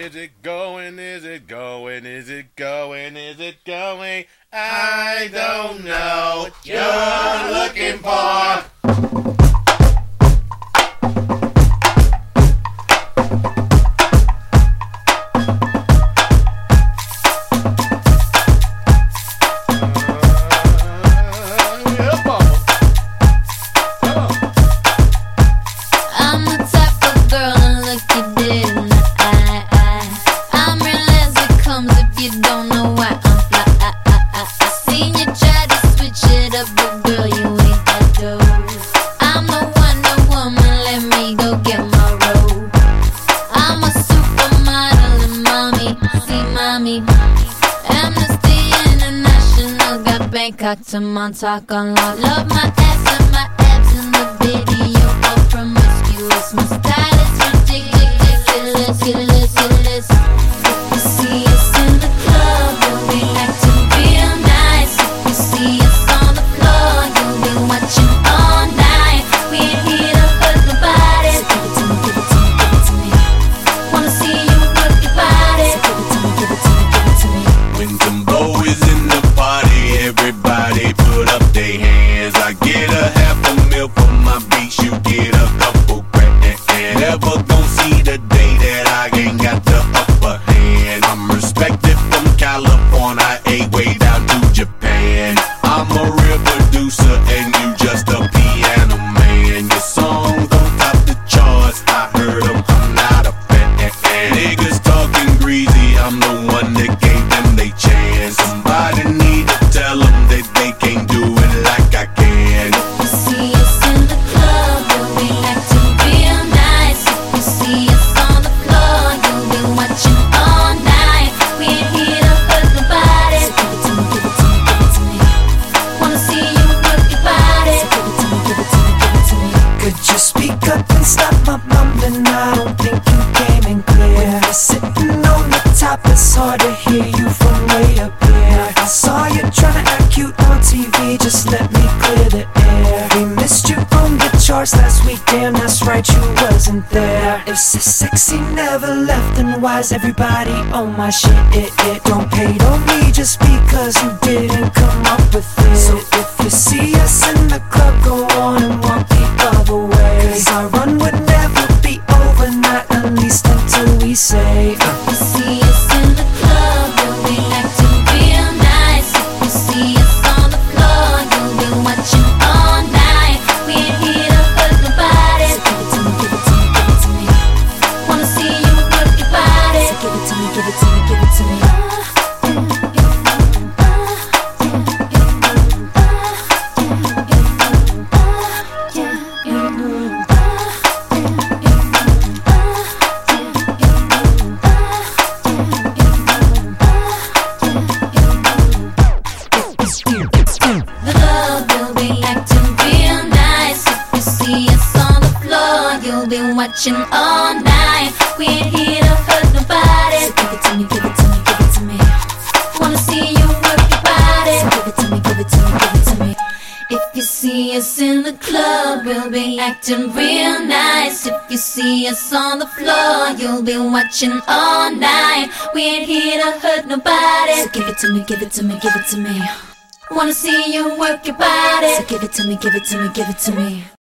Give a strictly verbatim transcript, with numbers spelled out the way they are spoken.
Is it going? Is it going? Is it going? Is it going? I don't know what you're looking for. Bangkok to Montauk on lock. Love my ass and my abs in the video. All promiscuous. My style is ridiculous, ridiculous, ridiculous. If you see us in the club, you'll be acting real nice. If you see us on the floor, you'll be watching all night. We ain't here to hurt nobody. So give it to me, give it to me, give it to me. Wanna see you work your body. So give it to me, give it to me, give it to me. When Jumbo is in the party, everybody put up their hands. I get a half a mil for my beats, you get a couple grand. Never gon' see the day that I ain't got the upper hand. I'm respected from California, a way down to Japan. I'm a real producer and you just a piano man. Your songs don't top the charts, I heard them, I'm not a fan. Niggas talking greasy, I'm the one that gave them they chance. Somebody need to tell them that they can't do it like I can. If you see us in the club, you'll be acting real nice. If you see us on the floor, you'll be watching all night. We ain't here to hurt nobody. So give it to me, give it to me, give it to me. Wanna see you work your body. So give it to me, give it to me, give it to me. Could you speak up and stop my mumbling? I don't think you came in clear. When you're sitting on the top, it's hard to hear you from way up here. I saw you trying to act cute on T V, just let me clear the air. We missed you on the charts last week, damn that's right, you wasn't there. If so sexy never left, then why's everybody on my shit? It, it don't hate on me just because you didn't come up with it. So if you see us in the club, go on and walk the other way. Cause our run would never be over, not at least until we say uh. If you see us in the club, you'll be acting real nice. If you see us on the floor, you'll be watching all night. We ain't here to hurt nobody. So give it to me, give it to me, give it to me. Wanna see you work your body. So give it to me, give it to me, give it to me. The club will be acting real nice. If you see us on the floor, you'll be watching all night. We ain't here to hurt nobody. So give it to me, give it to me, give it to me. Wanna see you work your body. So give it to me, give it to me, give it to me. If you see us in the club, we'll be acting real nice. If you see us on the floor, you'll be watching all night. We ain't here to hurt nobody. So give it to me, give it to me, give it to me. Wanna see you work your body. So give it to me, give it to me, give it to me.